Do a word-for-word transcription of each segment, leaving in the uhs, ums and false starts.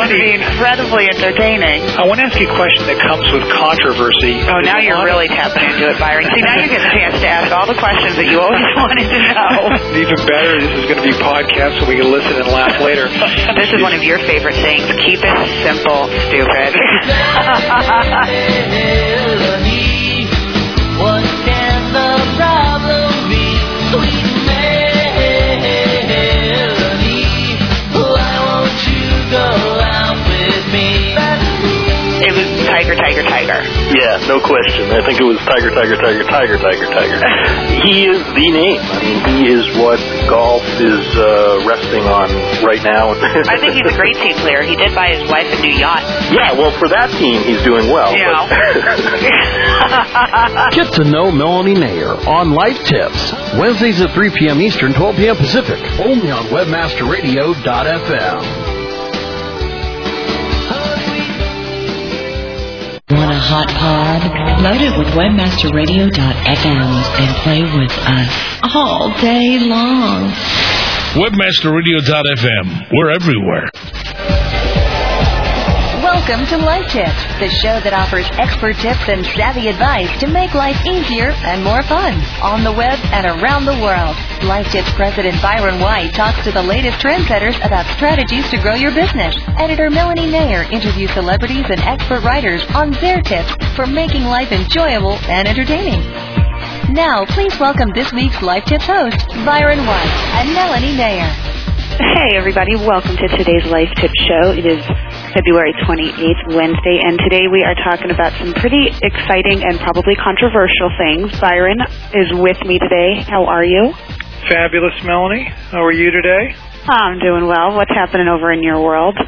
to be incredibly entertaining. I want to ask you a question that comes with controversy. Oh, now you're really tapping into it, Byron. See, now you get a chance to ask all the questions that you always wanted to know. Even better, this is going to be podcast so we can listen and laugh later. This is one of your favorite things. Keep it simple, stupid. What can the problem be? Sweet Melanie, why won't you go out with me? It was Tiger, Tiger, Tiger. Yeah, no question. I think it was Tiger, Tiger, Tiger, Tiger, Tiger, Tiger. He is the name. I mean, he is what golf is uh, resting on right now. I think he's a great team player. He did buy his wife a new yacht. Yeah, well, for that team, he's doing well. Yeah. Get to know Melanie Nair on Life Tips. Wednesdays at three p.m. Eastern, twelve p.m. Pacific. Only on webmaster radio dot f m. Want a hot pod? Load it with webmaster radio dot f m and play with us all day long. webmaster radio dot f m. We're everywhere. Welcome to Life Tips, the show that offers expert tips and savvy advice to make life easier and more fun on the web and around the world. Life Tips President Byron White talks to the latest trendsetters about strategies to grow your business. Editor Melanie Nair interviews celebrities and expert writers on their tips for making life enjoyable and entertaining. Now, please welcome this week's Life Tips hosts, Byron White and Melanie Nair. Hey, everybody. Welcome to today's Life Tip Show. It is February twenty-eighth, Wednesday, and today we are talking about some pretty exciting and probably controversial things. Byron is with me today. How are you? Fabulous, Melanie. How are you today? I'm doing well. What's happening over in your world?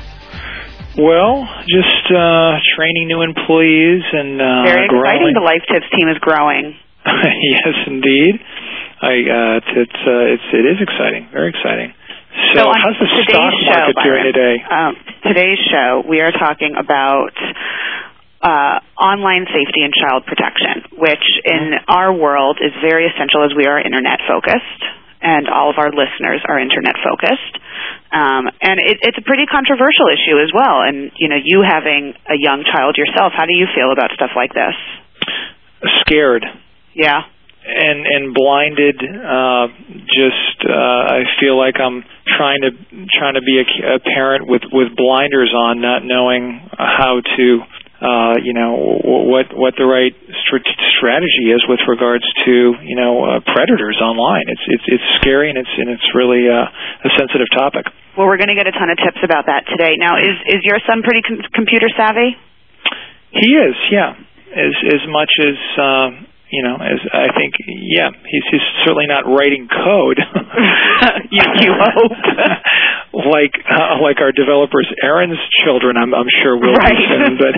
Well, just uh, training new employees and uh, Very exciting. growing. The Life Tips team is growing. Yes, indeed. I uh, it's uh, it's it is exciting. Very exciting. So, so how's the stock market show, doing today? Um, today's show, we are talking about uh, online safety and child protection, which in our world is very essential as we are Internet-focused, and all of our listeners are Internet-focused. Um, and it, it's a pretty controversial issue as well. And, you know, you having a young child yourself, how do you feel about stuff like this? Scared. Yeah. And and blinded. Uh, just uh, I feel like I'm trying to trying to be a, a parent with, with blinders on, not knowing how to uh, you know what what the right st- strategy is with regards to you know uh, predators online. It's it's it's scary and it's and it's really uh, a sensitive topic. Well, we're going to get a ton of tips about that today. Now, is is your son pretty com- computer savvy? He is, yeah, as as much as. Uh, You know, as I think, yeah, he's, he's certainly not writing code. you, you hope, like uh, like our developers, Aaron's children. I'm I'm sure will right. be soon, but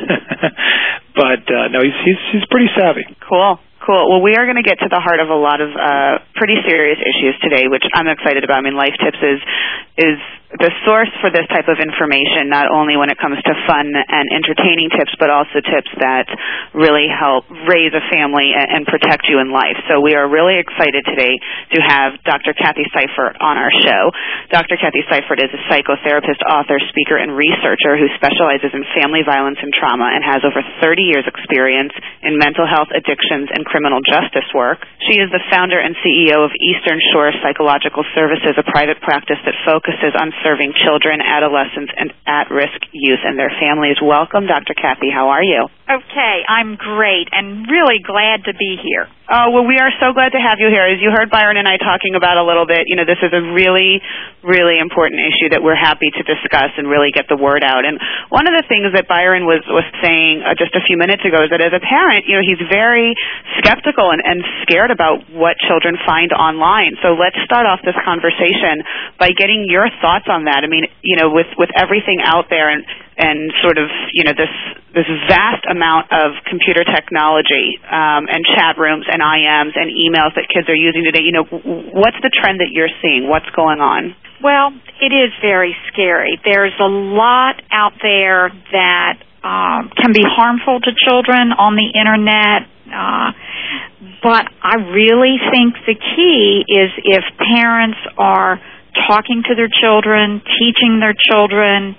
but uh, no, he's he's he's pretty savvy. Cool. Cool. Well, we are going to get to the heart of a lot of uh, pretty serious issues today, which I'm excited about. I mean, Life Tips is is the source for this type of information, not only when it comes to fun and entertaining tips, but also tips that really help raise a family and, and protect you in life. So we are really excited today to have Doctor Kathy Seifert on our show. Doctor Kathy Seifert is a psychotherapist, author, speaker, and researcher who specializes in family violence and trauma and has over thirty years experience in mental health, addictions, and criminal justice work. She is the founder and C E O of Eastern Shore Psychological Services, a private practice that focuses on serving children, adolescents, and at-risk youth and their families. Welcome, Doctor Kathy. How are you? Okay, I'm great and really glad to be here. Oh, well, we are so glad to have you here. As you heard Byron and I talking about a little bit, you know, this is a really, really important issue that we're happy to discuss and really get the word out. And one of the things that Byron was, was saying uh, just a few minutes ago is that as a parent, you know, he's very skeptical and, and scared about what children find online. So let's start off this conversation by getting your thoughts on that. I mean, you know, with, with everything out there and and sort of, you know, this this vast amount of computer technology um, and chat rooms and I Ms and emails that kids are using today, you know, what's the trend that you're seeing? What's going on? Well, it is very scary. There's a lot out there that um, can be harmful to children on the Internet, uh, but I really think the key is if parents are talking to their children, teaching their children,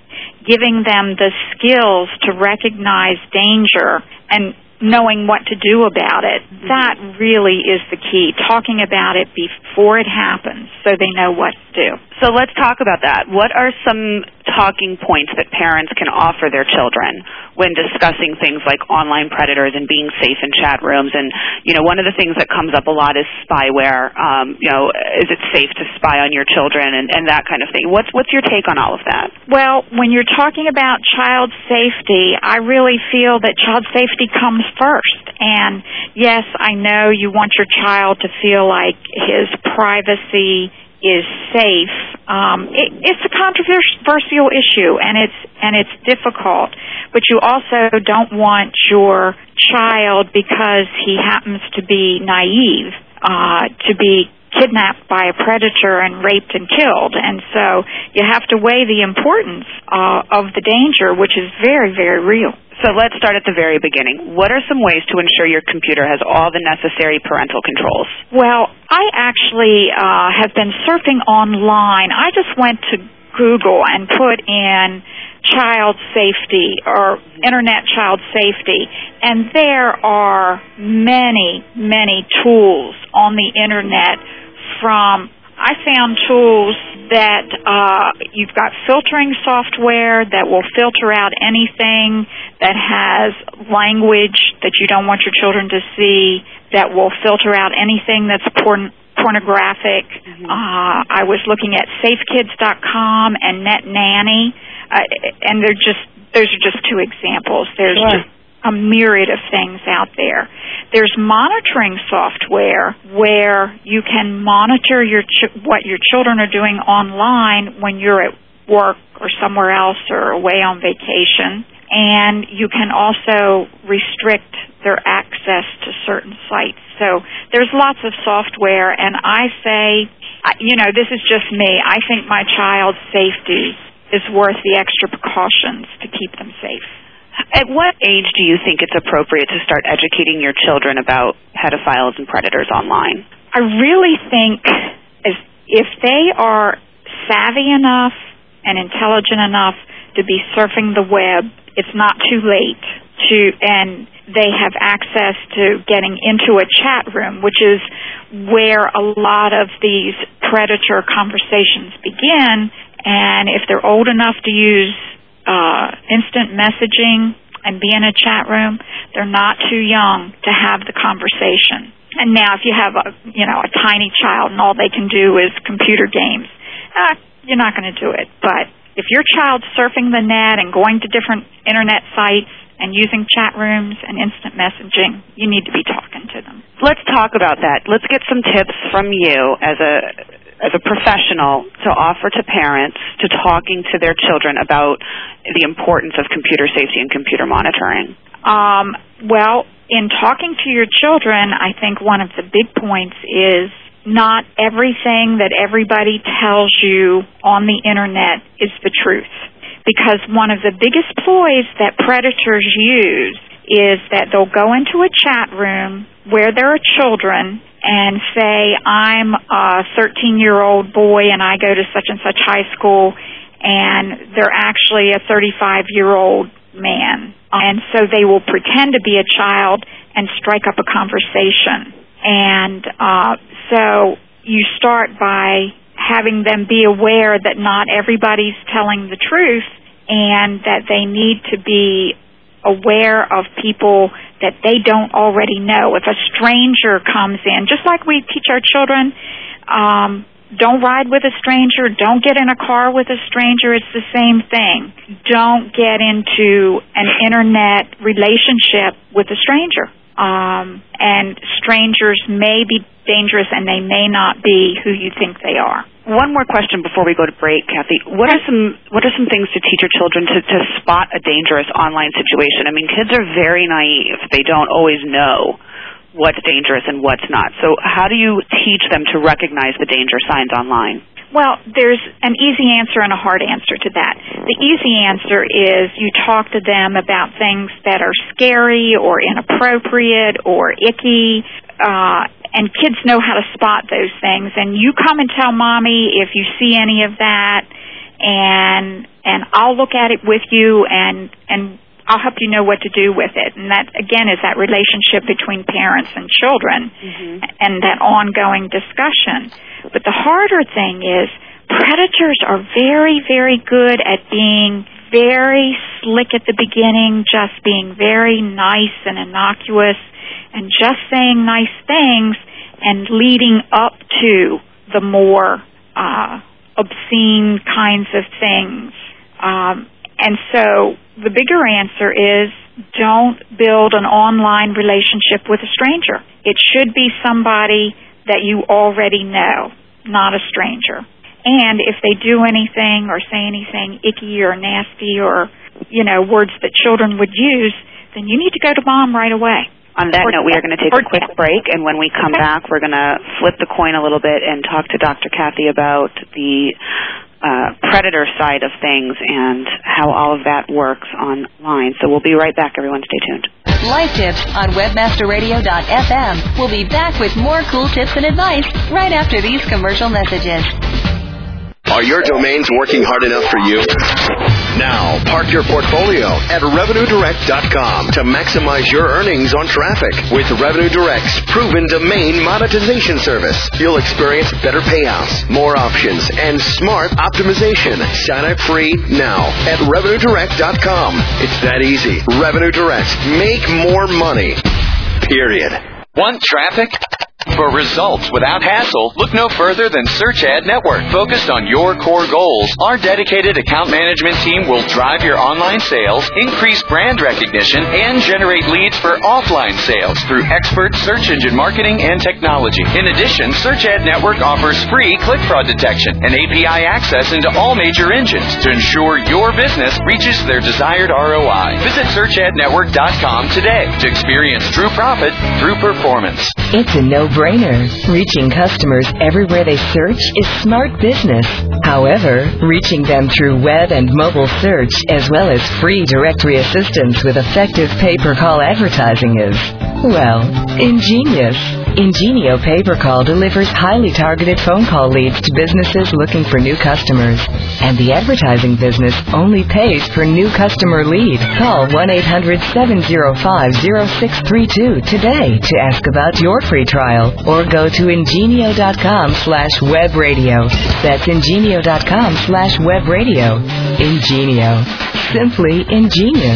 giving them the skills to recognize danger and knowing what to do about it. That really is the key, talking about it before it happens so they know what to do. So let's talk about that. What are some talking points that parents can offer their children when discussing things like online predators and being safe in chat rooms? And, you know, one of the things that comes up a lot is spyware. Um, you know, is it safe to spy on your children and, and that kind of thing? What's, what's your take on all of that? Well, when you're talking about child safety, I really feel that child safety comes first. And, yes, I know you want your child to feel like his privacy is safe. Um, it, it's a controversial issue, and it's and it's difficult. But you also don't want your child, because he happens to be naive, uh, to be kidnapped by a predator and raped and killed. And so you have to weigh the importance uh, of the danger, which is very, very real. So let's start at the very beginning. What are some ways to ensure your computer has all the necessary parental controls? Well, I actually uh, have been surfing online. I just went to Google and put in child safety or internet child safety, and there are many, many tools on the internet. From I found tools that uh, you've got filtering software that will filter out anything that has language that you don't want your children to see, that will filter out anything that's porn- pornographic. Mm-hmm. Uh, I was looking at safe kids dot com and Net Nanny, uh, and they're just those are just two examples. There's sure. just a myriad of things out there. There's monitoring software where you can monitor your ch- what your children are doing online when you're at work or somewhere else or away on vacation. And you can also restrict their access to certain sites. So there's lots of software, and I say, you know, this is just me. I think my child's safety is worth the extra precautions to keep them safe. At what age do you think it's appropriate to start educating your children about pedophiles and predators online? I really think as if they are savvy enough and intelligent enough to be surfing the web, it's not too late to, and they have access to getting into a chat room, which is where a lot of these predator conversations begin. And if they're old enough to use Uh, instant messaging and be in a chat room, they're not too young to have the conversation. And now if you have a, you know, a tiny child and all they can do is computer games, uh, you're not going to do it. But if your child's surfing the net and going to different internet sites and using chat rooms and instant messaging, you need to be talking to them. Let's talk about that. Let's get some tips from you as a as a professional to offer to parents to talking to their children about the importance of computer safety and computer monitoring. Um, well, in talking to your children, I think one of the big points is not everything that everybody tells you on the internet is the truth. Because one of the biggest ploys that predators use is that they'll go into a chat room where there are children and say, I'm a thirteen-year-old boy and I go to such and such high school, and they're actually a thirty-five-year-old man. And so they will pretend to be a child and strike up a conversation. And uh, so you start by having them be aware that not everybody's telling the truth and that they need to be aware of people that they don't already know. If a stranger comes in, just like we teach our children, um, don't ride with a stranger, don't get in a car with a stranger, it's the same thing. Don't get into an internet relationship with a stranger. Um, and strangers may be dangerous and they may not be who you think they are. One more question before we go to break, Kathy. What are some what are some things to teach your children to, to spot a dangerous online situation? I mean, kids are very naive. They don't always know what's dangerous and what's not. So how do you teach them to recognize the danger signs online? Well, there's an easy answer and a hard answer to that. The easy answer is you talk to them about things that are scary or inappropriate or icky, uh, and kids know how to spot those things. And you come and tell Mommy if you see any of that, and and I'll look at it with you, and and I'll help you know what to do with it. And that, again, is that relationship between parents and children, mm-hmm. and that ongoing discussion. But the harder thing is predators are very, very good at being very slick at the beginning, just being very nice and innocuous, and just saying nice things and leading up to the more uh, obscene kinds of things. Um, and so the bigger answer is don't build an online relationship with a stranger. It should be somebody that you already know, not a stranger. And if they do anything or say anything icky or nasty or, you know, words that children would use, then you need to go to mom right away. On that note, we are going to take a quick break, and when we come okay. back, we're going to flip the coin a little bit and talk to Doctor Kathy about the uh, predator side of things and how all of that works online. So we'll be right back, everyone. Stay tuned. Life Tips on webmaster radio dot f m. We'll be back with more cool tips and advice right after these commercial messages. Are your domains working hard enough for you? Now, park your portfolio at revenue direct dot com to maximize your earnings on traffic. With Revenue Direct's proven domain monetization service, you'll experience better payouts, more options, and smart optimization. Sign up free now at revenue direct dot com. It's that easy. Revenue Direct. Make more money. Period. Want traffic? For results without hassle, look no further than Search Ad Network. Focused on your core goals, our dedicated account management team will drive your online sales, increase brand recognition, and generate leads for offline sales through expert search engine marketing and technology. In addition, Search Ad Network offers free click fraud detection and A P I access into all major engines to ensure your business reaches their desired R O I. Visit search ad network dot com today to experience true profit through performance. It's a no-brainer. Reaching customers everywhere they search is smart business. However, reaching them through web and mobile search, as well as free directory assistance with effective pay-per-call advertising is, well, ingenious. Ingenio Pay-Per-Call delivers highly targeted phone call leads to businesses looking for new customers. And the advertising business only pays per new customer lead. Call one eight hundred seven oh five oh six three two today to ask about your free trial, or go to ingenio dot com slash web radio. That's ingenio dot com slash web radio. Ingenio. Simply ingenious.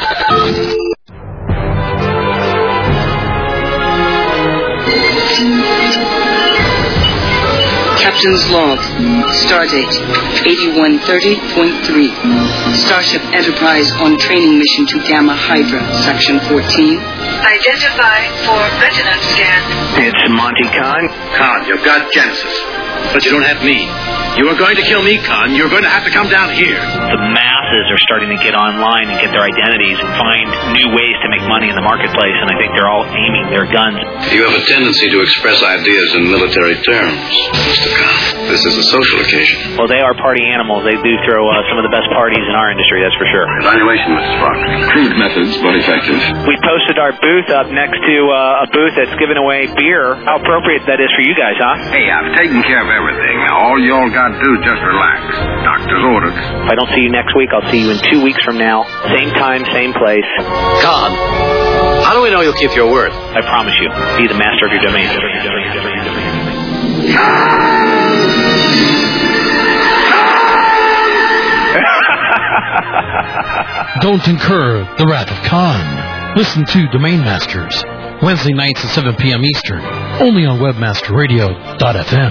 Captain's log. Stardate eighty-one thirty point three. Starship Enterprise on training mission to Gamma Hydra, Section fourteen. Identify for retina scan. It's Monty Khan. Khan, you've got Genesis, but you don't have me. You are going to kill me, Khan. You're going to have to come down here. The masses are starting to get online and get their identities and find new ways to make money in the marketplace, and I think they're all aiming their guns. You have a tendency to express ideas in military terms, Mister Khan. This is a social occasion. Well, they are party animals. They do throw uh, some of the best parties in our industry, that's for sure. Evaluation, Mister Spock. Crude methods, but effective. We posted our booth up next to uh, a booth that's giving away beer. How appropriate that is for you guys, huh? Hey, I've taken care of everything. Now, all you all got to do is just relax. Doctor's orders. If I don't see you next week, I'll see you in two weeks from now. Same time, same place. Khan, how do we know you'll keep your word? I promise you. Be the master of your domain. Don't incur the wrath of Khan. Listen to Domain Masters, Wednesday nights at seven p.m. Eastern, only on webmaster radio dot f m.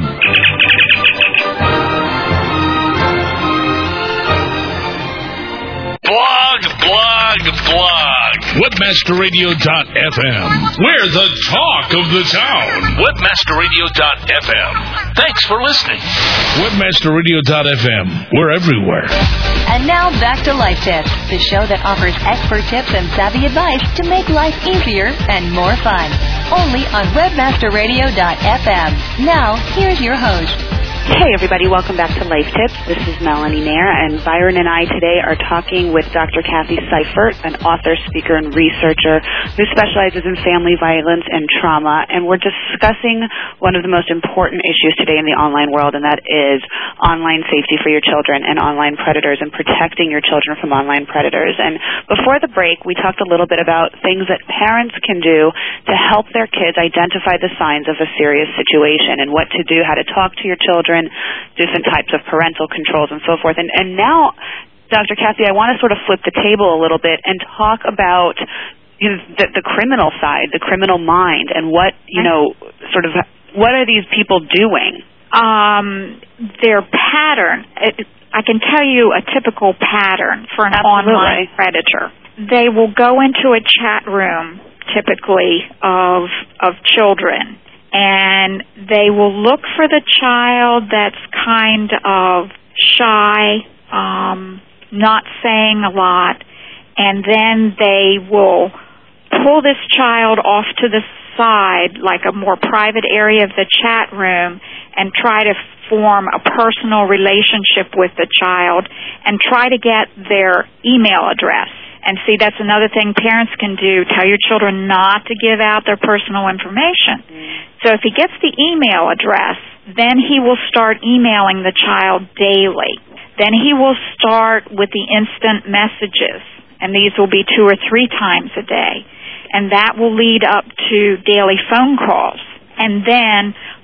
Blog, blog, blog. webmaster radio dot f m. We're the talk of the town. webmaster radio dot f m. Thanks for listening. webmaster radio dot f m. We're everywhere. And now back to Life Tips, the show that offers expert tips and savvy advice to make life easier and more fun. Only on webmaster radio dot f m. Now, here's your host. Hey everybody, welcome back to Life Tips. This is Melanie Nair, and Byron and I today are talking with Doctor Kathy Seifert, an author, speaker, and researcher who specializes in family violence and trauma, and we're discussing one of the most important issues today in the online world, and that is online safety for your children and online predators and protecting your children from online predators. And before the break, we talked a little bit about things that parents can do to help their kids identify the signs of a serious situation and what to do, how to talk to your children, different types of parental controls and so forth. And, and now, Doctor Kathy, I want to sort of flip the table a little bit and talk about you know, the, the criminal side, the criminal mind, and what, you know, sort of, what are these people doing? Um, their pattern, it, I can tell you a typical pattern for an Absolutely. online predator. They will go into a chat room, typically, of of children, and they will look for the child that's kind of shy, um, not saying a lot, and then they will pull this child off to the side, like a more private area of the chat room, and try to form a personal relationship with the child and try to get their email address. And see, that's another thing parents can do. Tell your children not to give out their personal information. Mm. So if he gets the email address, then he will start emailing the child daily. Then he will start with the instant messages, and these will be two or three times a day. And that will lead up to daily phone calls. And then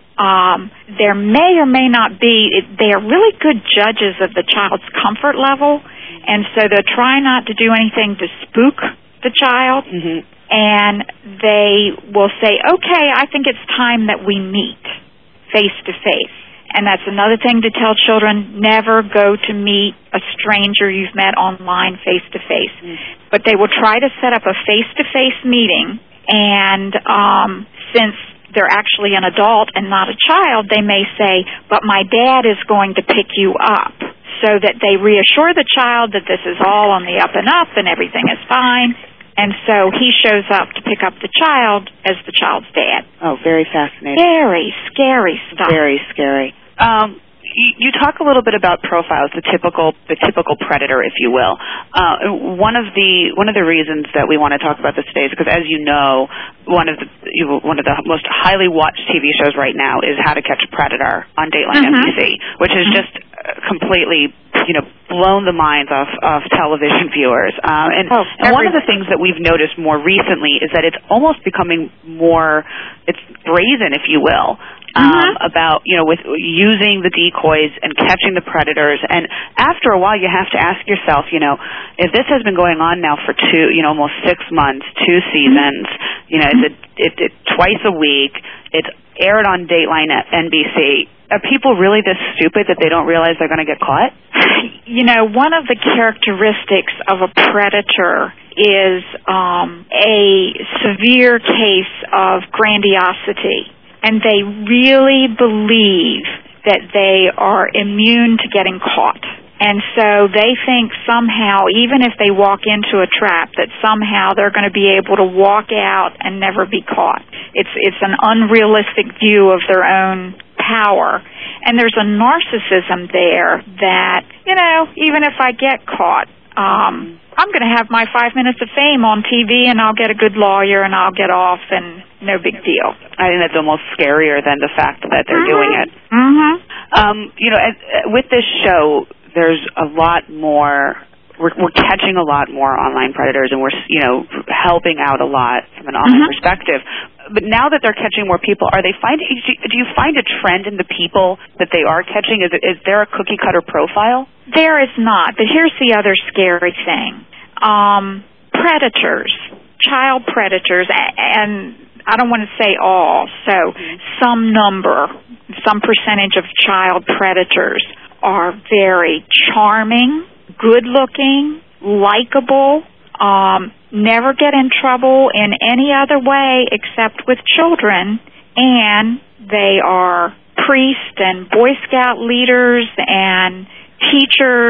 um, there may or may not be, they are really good judges of the child's comfort level. And so they'll try not to do anything to spook the child, mm-hmm. and they will say, okay, I think it's time that we meet face-to-face. And that's another thing to tell children, never go to meet a stranger you've met online face-to-face. Mm-hmm. But they will try to set up a face-to-face meeting, and um, since they're actually an adult and not a child, they may say, but my dad is going to pick you up. So that they reassure the child that this is all on the up and up and everything is fine. And so he shows up to pick up the child as the child's dad. Oh, very fascinating. Very scary stuff. Very scary. Um, you, you talk a little bit about profiles, the typical the typical predator, if you will. Uh, one of the one of the reasons that we want to talk about this today is because, as you know, one of the you, one of the most highly watched T V shows right now is How to Catch a Predator on Dateline mm-hmm. N B C, which is just completely, you know, blown the minds off of television viewers. Um, and, oh, and one of the things that we've noticed more recently is that it's almost becoming more, it's brazen, if you will, um, mm-hmm. about, you know, with using the decoys and catching the predators. And after a while, you have to ask yourself, you know, if this has been going on now for two, you know, almost six months, two seasons, mm-hmm. you know, it's a, it, it, twice a week, it's aired on Dateline at N B C. Are people really this stupid that they don't realize they're going to get caught? You know, one of the characteristics of a predator is um, a severe case of grandiosity, and they really believe that they are immune to getting caught. And so they think somehow, even if they walk into a trap, that somehow they're going to be able to walk out and never be caught. It's it's an unrealistic view of their own power. And there's a narcissism there that, you know, even if I get caught, um, I'm going to have my five minutes of fame on T V, and I'll get a good lawyer, and I'll get off, and no big deal. I think that's almost scarier than the fact that they're mm-hmm. doing it. Mm-hmm. Um, you know, as, with this show, there's a lot more, we're, we're catching a lot more online predators, and we're, you know, helping out a lot from an online mm-hmm. perspective. But now that they're catching more people, are they finding, do you find a trend in the people that they are catching? Is, it, is there a cookie-cutter profile? There is not, but here's the other scary thing. Um, predators, child predators, and I don't want to say all, so mm-hmm. some number, some percentage of child predators are very charming, good-looking, likable, um, never get in trouble in any other way except with children, and they are priests and Boy Scout leaders and teachers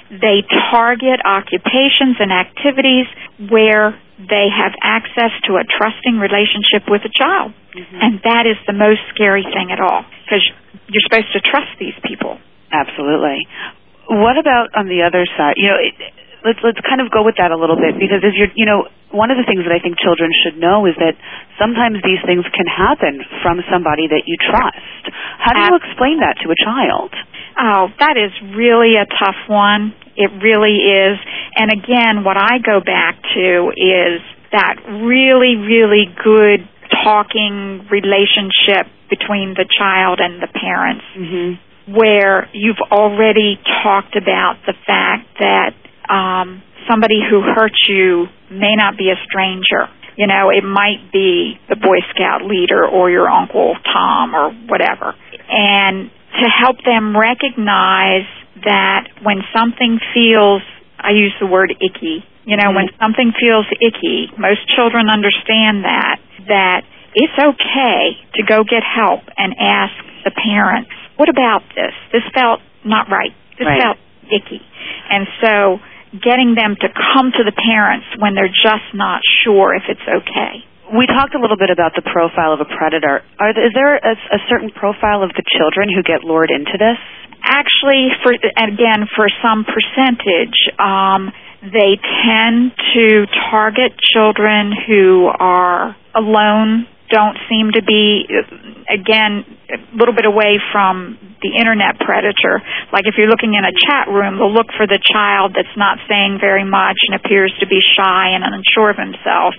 they target occupations and activities where they have access to a trusting relationship with a child. Mm-hmm. And that is the most scary thing at all, because you're supposed to trust these people. Absolutely. What about on the other side? You know, it, let's let's kind of go with that a little bit, because as you're, you know, one of the things that I think children should know is that sometimes these things can happen from somebody that you trust. How do you explain that to a child? Oh, that is really a tough one. It really is. And again, what I go back to is that really, really good talking relationship between the child and the parents, mm-hmm. where you've already talked about the fact that um, somebody who hurt you may not be a stranger. You know, it might be the Boy Scout leader or your Uncle Tom or whatever. And to help them recognize that when something feels, I use the word icky, you know, mm-hmm. when something feels icky, most children understand that, that it's okay to go get help and ask the parents, what about this? This felt not right. This right. felt icky. And so getting them to come to the parents when they're just not sure if it's okay. We talked a little bit about the profile of a predator. Are there, is there a, a certain profile of the children who get lured into this? Actually, for again, for some percentage, um, they tend to target children who are alone, don't seem to be, again, a little bit away from the internet predator. Like if you're looking in a chat room, they'll look for the child that's not saying very much and appears to be shy and unsure of himself.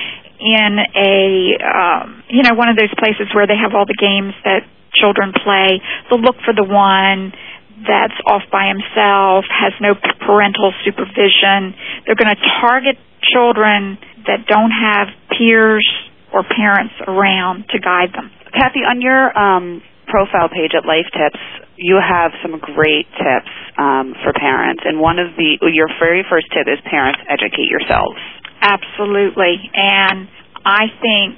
In a, um, you know, one of those places where they have all the games that children play, they'll look for the one that's off by himself, has no parental supervision. They're going to target children that don't have peers or parents around to guide them. Kathy, on your um, profile page at Life Tips, you have some great tips um, for parents. And one of the, your very first tip is parents, educate yourselves. Absolutely. And I think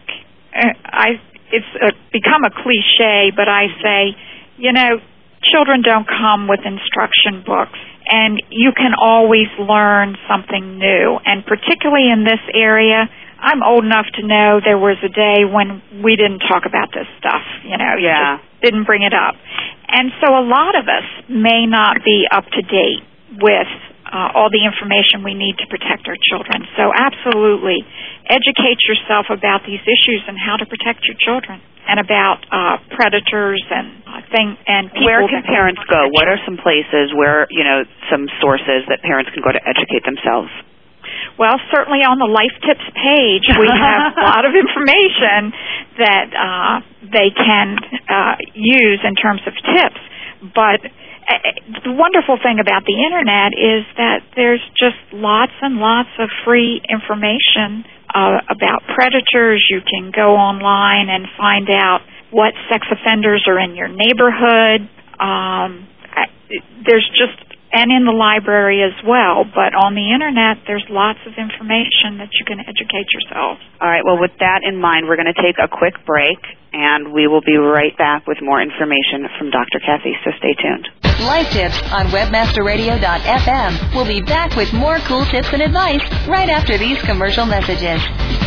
I it's a, become a cliche, but I say, you know, children don't come with instruction books, and you can always learn something new. And particularly in this area, I'm old enough to know there was a day when we didn't talk about this stuff, you know, you yeah. just didn't bring it up. And so a lot of us may not be up to date with Uh, all the information we need to protect our children. So absolutely, educate yourself about these issues and how to protect your children, and about uh, predators and uh, thing and people. Where can parents go? What are some places where, you know, some sources that parents can go to educate themselves? Well, certainly on the Life Tips page, we have a lot of information that uh, they can uh, use in terms of tips, but the wonderful thing about the Internet is that there's just lots and lots of free information uh, about predators. You can go online and find out what sex offenders are in your neighborhood. Um, there's just, and in the library as well, but on the Internet, there's lots of information that you can educate yourself. All right, well, with that in mind, we're going to take a quick break, and we will be right back with more information from Doctor Kathy, so stay tuned. Life Tips on webmaster radio dot f m. We'll be back with more cool tips and advice right after these commercial messages.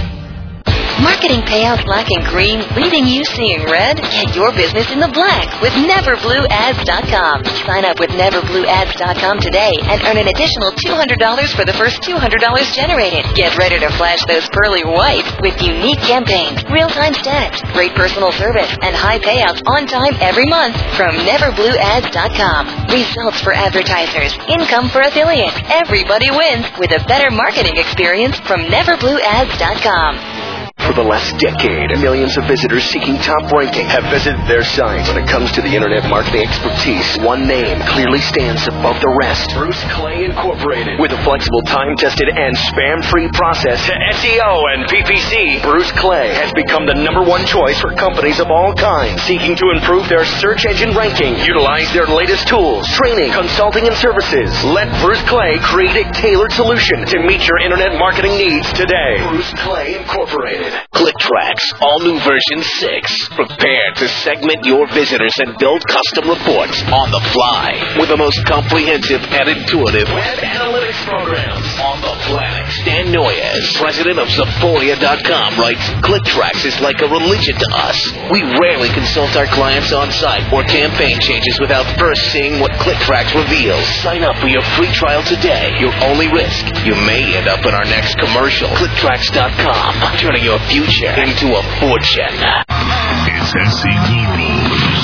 Marketing payouts lacking green, leaving you seeing red? Get your business in the black with never blue ads dot com. Sign up with never blue ads dot com today and earn an additional two hundred dollars for the first two hundred dollars generated. Get ready to flash those pearly whites with unique campaigns, real-time stats, great personal service, and high payouts on time every month from never blue ads dot com. Results for advertisers, income for affiliates. Everybody wins with a better marketing experience from never blue ads dot com. For the last decade, millions of visitors seeking top ranking have visited their site. When it comes to the internet marketing expertise, one name clearly stands above the rest. Bruce Clay Incorporated. With a flexible, time-tested, and spam-free process to S E O and P P C, Bruce Clay has become the number one choice for companies of all kinds seeking to improve their search engine ranking. Utilize their latest tools, training, consulting, and services. Let Bruce Clay create a tailored solution to meet your internet marketing needs today. Bruce Clay Incorporated. ClickTracks, all new version six. Prepare to segment your visitors and build custom reports on the fly with the most comprehensive and intuitive web analytics programs on the planet. Stan Noyes, president of Sephora dot com, writes, ClickTracks is like a religion to us. We rarely consult our clients on site or campaign changes without first seeing what ClickTracks reveals. Sign up for your free trial today. Your only risk, you may end up in our next commercial. ClickTracks dot com, turning your future into a fortune. It's S C Guru's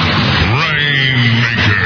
Rainmaker.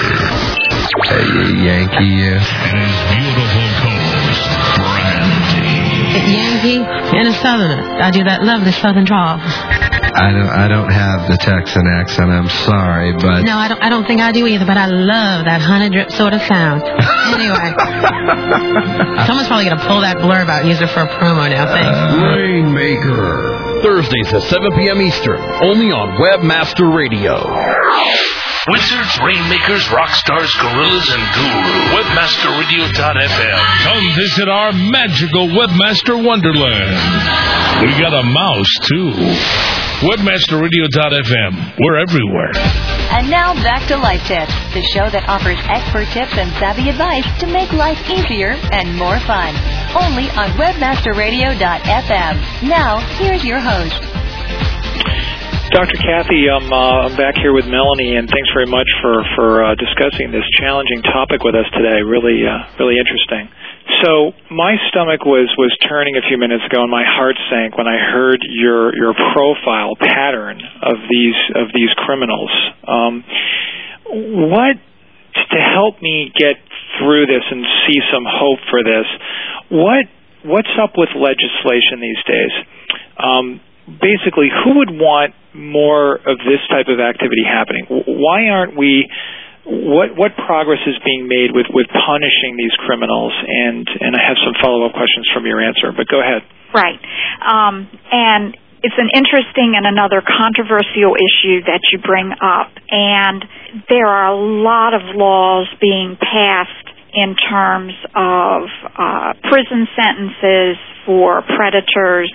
Hey, you Yankee, yeah. And his beautiful co-host, Brandy. Yankee and a Southerner. I do that lovely Southern drawl. I don't. I don't have the Texan accent. I'm sorry, but no, I don't. I don't think I do either. But I love that honey drip sort of sound. Anyway, someone's probably gonna pull that blurb out and use it for a promo now. Thanks. Uh, Rainmaker. Thursdays at seven p.m. Eastern, only on Webmaster Radio. Wizards, Rainmakers, Rockstars, Gorillas, and Guru. Webmaster Radio dot f m. Come visit our magical Webmaster Wonderland. We got a mouse, too. Webmaster Radio dot f m. We're everywhere. And now back to Life Tips, the show that offers expert tips and savvy advice to make life easier and more fun. Only on Webmaster Radio dot f m. Now, here's your host. Doctor Kathy, I'm, uh, I'm back here with Melanie, and thanks very much for, for uh, discussing this challenging topic with us today. Really, uh, really interesting. So my stomach was, was turning a few minutes ago, and my heart sank when I heard your your profile pattern of these of these criminals. Um, what to help me get through this and see some hope for this? What what's up with legislation these days? Um, basically, who would want more of this type of activity happening? Why aren't we? What what progress is being made with, with punishing these criminals? And, and I have some follow-up questions from your answer, but go ahead. Right. Um, and it's an interesting and another controversial issue that you bring up. And there are a lot of laws being passed in terms of uh, prison sentences for predators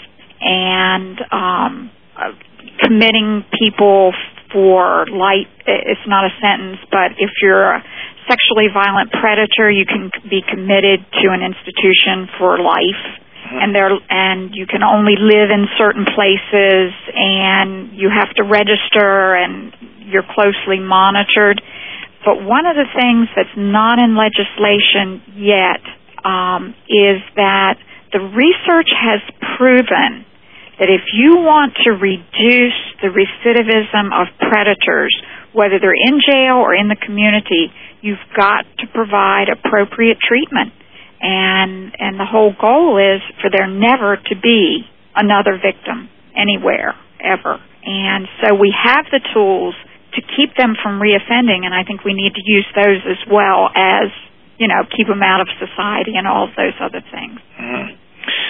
and um, uh, committing people for light. It's not a sentence, but if you're a sexually violent predator, you can be committed to an institution for life, and there and you can only live in certain places, and you have to register, and you're closely monitored. But one of the things that's not in legislation yet um, is that the research has proven that if you want to reduce the recidivism of predators, whether they're in jail or in the community, you've got to provide appropriate treatment. And and the whole goal is for there never to be another victim anywhere, ever. And so we have the tools to keep them from reoffending, and I think we need to use those as well as, you know, keep them out of society and all of those other things. Mm-hmm.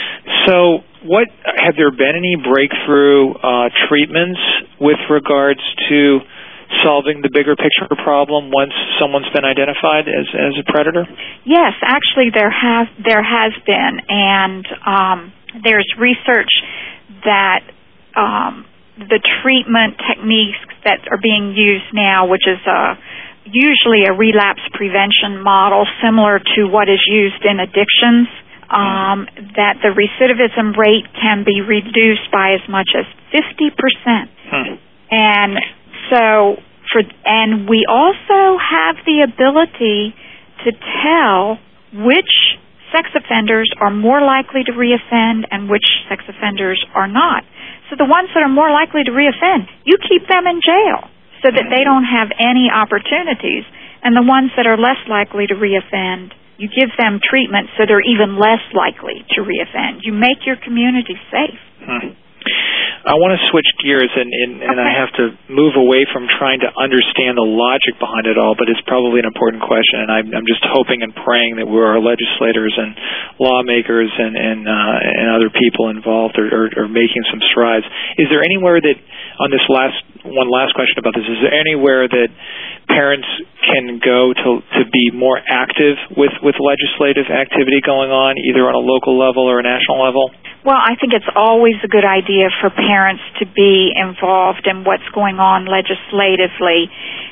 So, what have there been any breakthrough uh, treatments with regards to solving the bigger picture problem once someone's been identified as as a predator? Yes, actually, there has there has been, and um, there's research that um, the treatment techniques that are being used now, which is a usually a relapse prevention model similar to what is used in addictions. Um, that the recidivism rate can be reduced by as much as fifty percent. Hmm. And so, for and we also have the ability to tell which sex offenders are more likely to reoffend and which sex offenders are not. So the ones that are more likely to reoffend, you keep them in jail so that they don't have any opportunities. And the ones that are less likely to reoffend, you give them treatment so they're even less likely to reoffend. You make your community safe. Hmm. I want to switch gears, and, and, and okay. I have to move away from trying to understand the logic behind it all, but it's probably an important question, and I'm, I'm just hoping and praying that we're our legislators and lawmakers and, and, uh, and other people involved are, are, are making some strides. Is there anywhere that, on this last one last question about this. Is there anywhere that parents can go to to be more active with, with legislative activity going on, either on a local level or a national level? Well, I think it's always a good idea for parents to be involved in what's going on legislatively.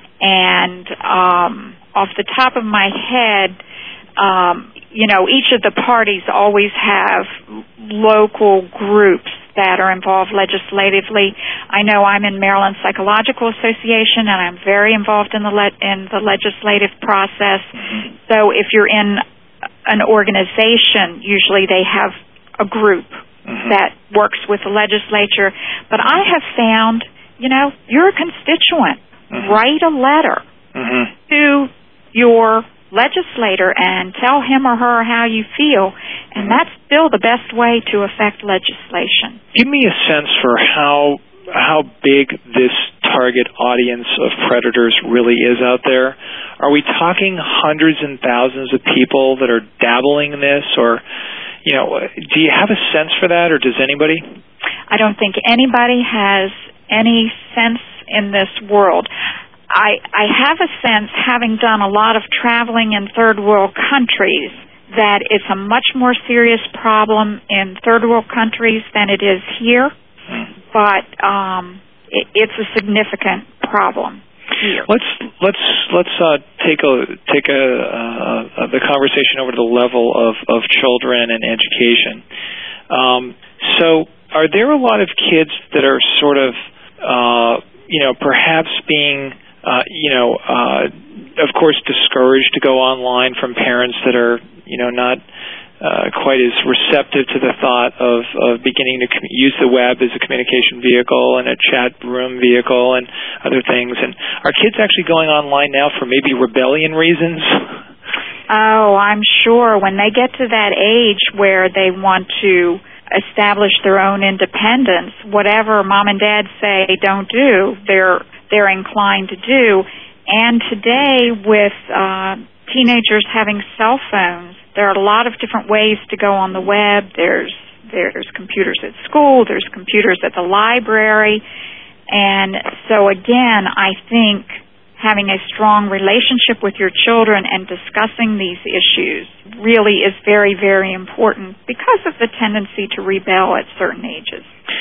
And um, off the top of my head, um, you know, each of the parties always have local groups that are involved legislatively. I know I'm in Maryland Psychological Association, and I'm very involved in the le- in the legislative process. Mm-hmm. So if you're in an organization, usually they have a group mm-hmm. that works with the legislature. But I have found, you know, you're a constituent. Mm-hmm. Write a letter mm-hmm. to your legislator and tell him or her how you feel, and that's still the best way to affect legislation. Give me a sense for how how big this target audience of predators really is out there. Are we talking hundreds and thousands of people that are dabbling in this, or, you know, do you have a sense for that, or does anybody? I don't think anybody has any sense in this world. I, I have a sense, having done a lot of traveling in third world countries, that it's a much more serious problem in third world countries than it is here. But um, it, it's a significant problem here. Let's let's let's uh, take a take a uh, the conversation over to the level of, of children and education. Um, so, are there a lot of kids that are sort of uh, you know perhaps being Uh, you know, uh, of course, discouraged to go online from parents that are, you know, not uh, quite as receptive to the thought of, of beginning to com- use the web as a communication vehicle and a chat room vehicle and other things. And are kids actually going online now for maybe rebellion reasons? Oh, I'm sure. When they get to that age where they want to establish their own independence, whatever mom and dad say don't do, they're they're inclined to do. And today, with uh, teenagers having cell phones, there are a lot of different ways to go on the web. There's there's computers at school, there's computers at the library. And so again, I think having a strong relationship with your children and discussing these issues really is very, very important because of the tendency to rebel at certain ages.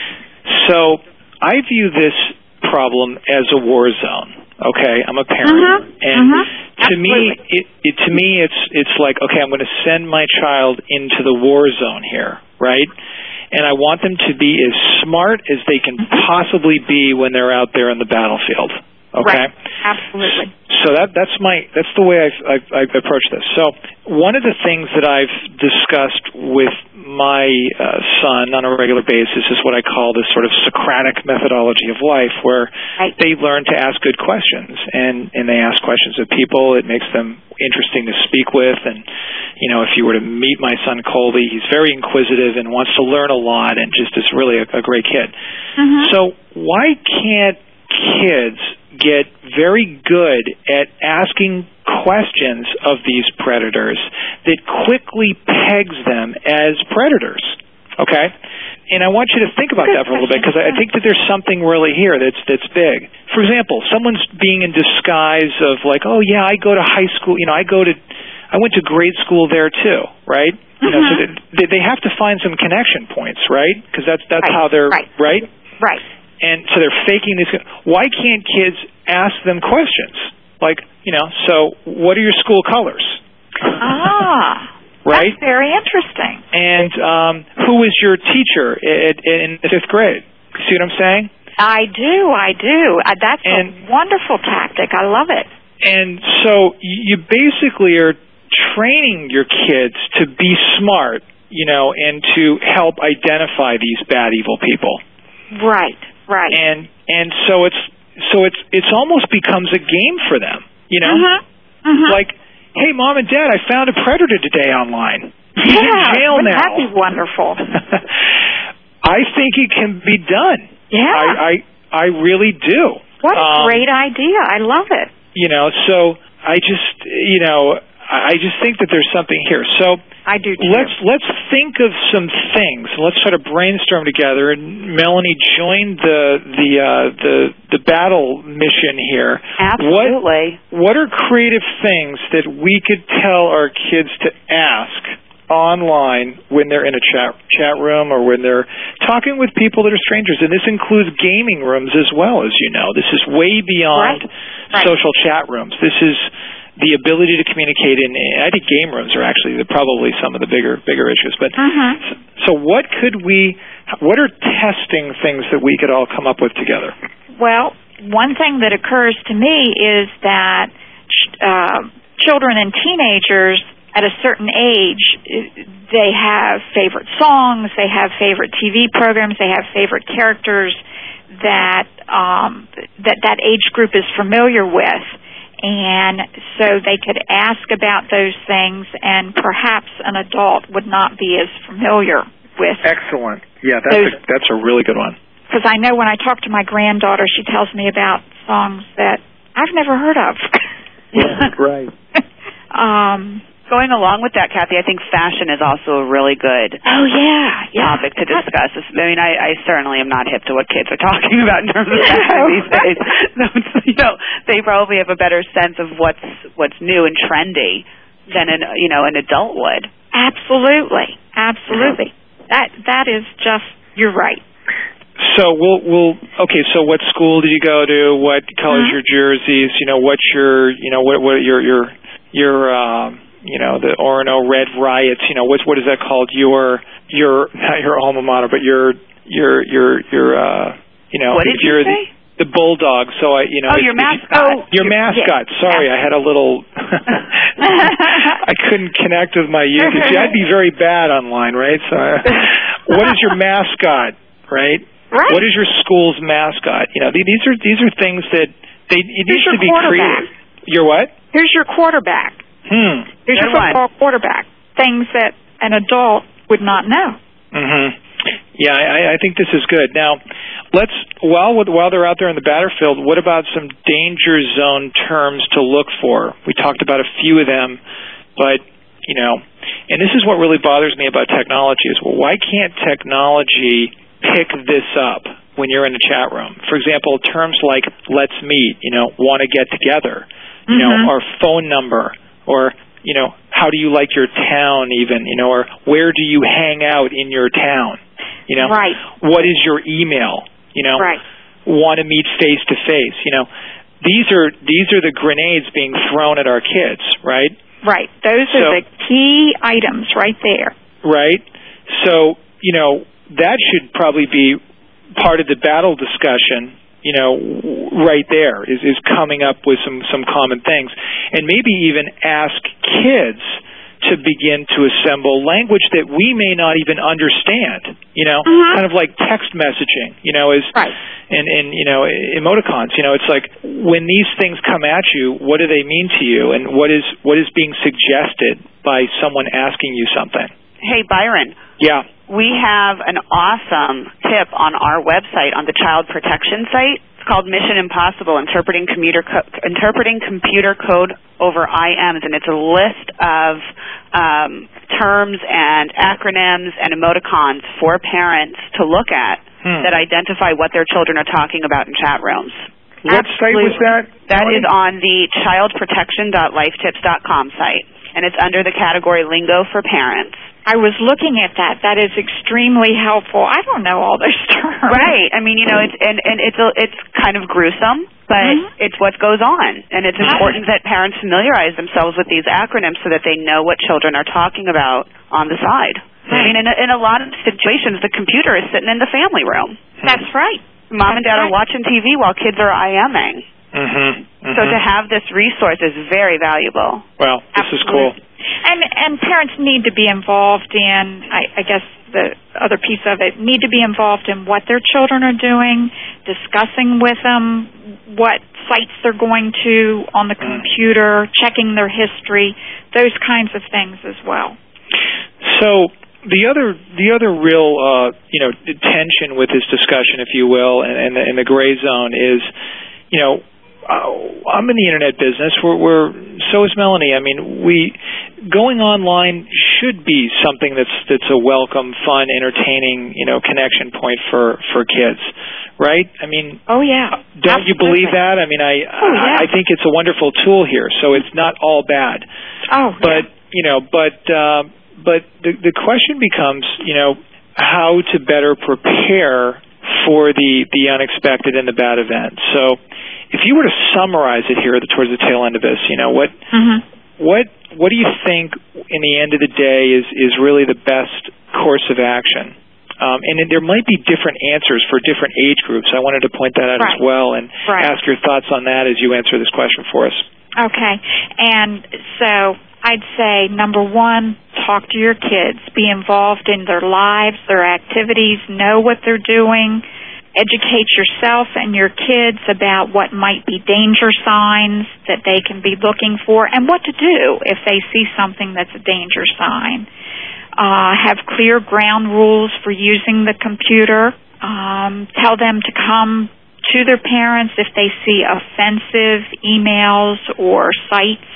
So I view this problem as a war zone. Okay, I'm a parent, uh-huh. and uh-huh. to Absolutely. me, it, it to me, it's it's like, okay, I'm going to send my child into the war zone here, right? And I want them to be as smart as they can possibly be when they're out there in the battlefield. Okay, right. Absolutely. So that that's my that's the way I've, I've, I've approached this. So one of the things that I've discussed with my uh, son on a regular basis is what I call this sort of Socratic methodology of life, where right. they learn to ask good questions, and and they ask questions of people. It makes them interesting to speak with. And you know, if you were to meet my son Colby, he's very inquisitive and wants to learn a lot, and just is really a, a great kid. Mm-hmm. So why can't kids get very good at asking questions of these predators that quickly pegs them as predators? Okay? And I want you to think about that for a little bit, because I think that there's something really here that's that's big. For example, someone's being in disguise of like, oh yeah, I go to high school, you know, I go to, I went to grade school there too, right? You know, Mm-hmm. so they, they have to find some connection points, right? Because that's that's right. how they're right. right. Right. And so they're faking this. Why can't kids ask them questions? Like, you know, so what are your school colors? Ah, right? That's very interesting. And um, who is your teacher at, in the fifth grade? See what I'm saying? I do, I do. Uh, that's and, a wonderful tactic. I love it. And so you basically are training your kids to be smart, you know, and to help identify these bad, evil people. Right. Right. And and so it's so it's it's almost becomes a game for them, you know? Mm-hmm. Mm-hmm. Like, hey, Mom and Dad, I found a predator today online. He's yeah, in jail wouldn't now. That be wonderful. I think it can be done. Yeah. I I, I really do. What a um, great idea. I love it. You know, so I just, you know, I just think that there's something here. So I do too. Let's let's think of some things. Let's try to brainstorm together. And Melanie joined the the uh, the the battle mission here. Absolutely. What what are creative things that we could tell our kids to ask online when they're in a chat chat room or when they're talking with people that are strangers? And this includes gaming rooms as well, as you know. This is way beyond right. Right. social chat rooms. This is the ability to communicate in, I think game rooms are actually the, probably some of the bigger bigger issues. But uh-huh. so, so what could we, what are testing things that we could all come up with together? Well, one thing that occurs to me is that uh, children and teenagers at a certain age, they have favorite songs, they have favorite T V programs, they have favorite characters that um, that that age group is familiar with. And so they could ask about those things, and perhaps an adult would not be as familiar with. Excellent. Yeah, that's a, that's a really good one. Because I know when I talk to my granddaughter, she tells me about songs that I've never heard of. Right. um, going along with that, Kathy, I think fashion is also a really good oh yeah, yeah. topic to discuss. I mean, I, I certainly am not hip to what kids are talking about in terms of fashion these days. So, you know, they probably have a better sense of what's what's new and trendy than an you know an adult would. Absolutely, absolutely. Yeah. That that is just you're right. So we'll we'll okay. So what school did you go to? What color's uh-huh. your jerseys? You know, what's your you know what what your your your um, you know, the Orono Red Riots, you know, what's, what is that called? Your, your, not your alma mater, but your, your, your, your, uh, you know, what did you're you say? The, the bulldog. So I, you know, oh, your mascot. Oh, your mascot. Yeah. Sorry, yeah. I had a little, I couldn't connect with my youth. See, I'd be very bad online, right? So, I, what is your mascot, right? Right. What is your school's mascot? You know, these are, these are things that they, it Here's needs to be creative. Your what? Here's your quarterback. Hmm. Here's your football quarterback. Things that an adult would not know. Mm-hmm. Yeah, I, I think this is good. Now, let's while while they're out there in the battlefield, what about some danger zone terms to look for? We talked about a few of them, but you know, and this is what really bothers me about technology is, well, why can't technology pick this up when you're in a chat room? For example, terms like "let's meet," you know, "want to get together," you mm-hmm. know, or phone number. Or, you know, how do you like your town even, you know, or where do you hang out in your town, you know? Right. What is your email, you know? Right. Want to meet face to face, you know? These are these are the grenades being thrown at our kids, right? Right. Those so, are the key items right there. Right. So, you know, that should probably be part of the battle discussion, you know, right there is, is coming up with some, some common things. And maybe even ask kids to begin to assemble language that we may not even understand, you know, mm-hmm. kind of like text messaging, you know, is, right. and, and, you know, emoticons, you know, it's like when these things come at you, what do they mean to you? And what is, what is being suggested by someone asking you something? Hey, Byron. Yeah. We have an awesome tip on our website on the Child Protection site. It's called Mission Impossible, Interpreting Computer, Co- Interpreting Computer Code over I Ms, and it's a list of um, terms and acronyms and emoticons for parents to look at hmm. that identify what their children are talking about in chat rooms. What Absolutely. Site was that? That is on the child protection dot life tips dot com site, and it's under the category Lingo for Parents. I was looking at that. That is extremely helpful. I don't know all those terms. Right. I mean, you know, it's and, and it's a, it's kind of gruesome, but mm-hmm. it's what goes on, and it's important that parents familiarize themselves with these acronyms so that they know what children are talking about on the side. Right. I mean, in a, in a lot of situations, the computer is sitting in the family room. That's right. Mom That's and dad right. are watching T V while kids are IMing. Mm-hmm. Mm-hmm. So to have this resource is very valuable. Well, this Absolutely. is cool. And and parents need to be involved in, I, I guess the other piece of it, need to be involved in what their children are doing, discussing with them what sites they're going to on the computer, checking their history, those kinds of things as well. So the other the other real uh, you know tension with this discussion, if you will, and, and, the, and the gray zone is, you know, uh, I'm in the internet business. We're, we're so is Melanie. I mean, we going online should be something that's that's a welcome, fun, entertaining, you know, connection point for for kids, right? I mean, oh yeah, don't you believe that? I mean, I oh, yeah. I, I think it's a wonderful tool here, so it's not all bad. Oh, but yeah. you know, but uh, but the the question becomes, you know, how to better prepare for the, the unexpected and the bad event. So if you were to summarize it here towards the tail end of this, you know, what mm-hmm. what what do you think in the end of the day is, is really the best course of action? Um, and there might be different answers for different age groups. I wanted to point that out right. as well and right. ask your thoughts on that as you answer this question for us. Okay. And so I'd say, number one, talk to your kids. Be involved in their lives, their activities, know what they're doing. Educate yourself and your kids about what might be danger signs that they can be looking for and what to do if they see something that's a danger sign. Uh, have clear ground rules for using the computer. Um, tell them to come to their parents if they see offensive emails or sites.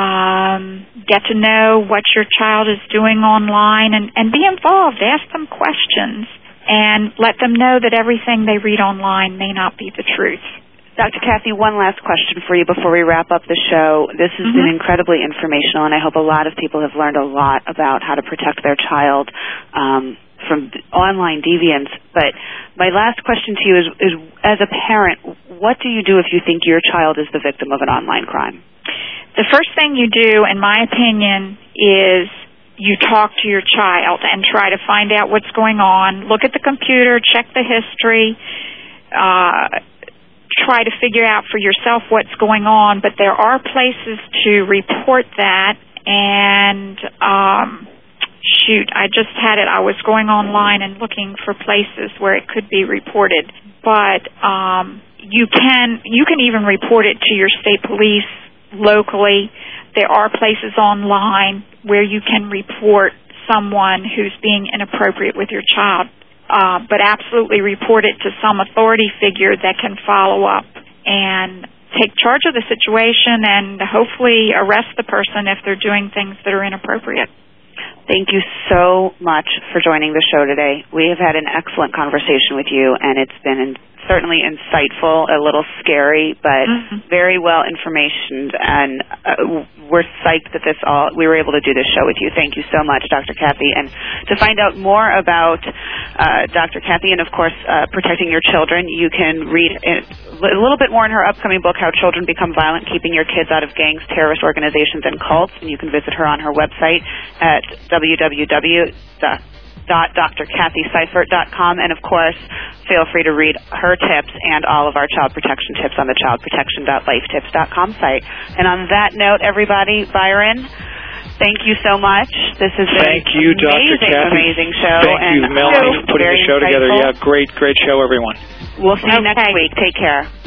Um, get to know what your child is doing online and, and be involved. Ask them questions and let them know that everything they read online may not be the truth. Doctor Kathy, one last question for you before we wrap up the show. This has mm-hmm. been incredibly informational, and I hope a lot of people have learned a lot about how to protect their child um, from online deviance. But my last question to you is, is, as a parent, what do you do if you think your child is the victim of an online crime? The first thing you do, in my opinion, is you talk to your child and try to find out what's going on. Look at the computer, check the history, uh, try to figure out for yourself what's going on. But there are places to report that. And, um, shoot, I just had it. I was going online and looking for places where it could be reported. But um, you can you can even report it to your state police locally. There are places online where you can report someone who's being inappropriate with your child, uh, but absolutely report it to some authority figure that can follow up and take charge of the situation and hopefully arrest the person if they're doing things that are inappropriate. Thank you so much for joining the show today. We have had an excellent conversation with you, and it's been in, certainly insightful, a little scary, but mm-hmm. very well informationed, and uh, we're psyched that this all we were able to do this show with you. Thank you so much, Doctor Kathy. And to find out more about uh, Doctor Kathy and, of course, uh, protecting your children, you can read a little bit more in her upcoming book, How Children Become Violent, Keeping Your Kids Out of Gangs, Terrorist Organizations, and Cults, and you can visit her on her website at w w w dot dr kathy seifert dot com, and of course feel free to read her tips and all of our child protection tips on the child protection dot life tips dot com site. And on that note, everybody, Byron, thank you so much. This has been thank you, an amazing, Doctor Kathy. amazing show. Thank and you, Melanie, for putting the show insightful. together. Yeah, great, great show, everyone. We'll see you okay. next week. Take care.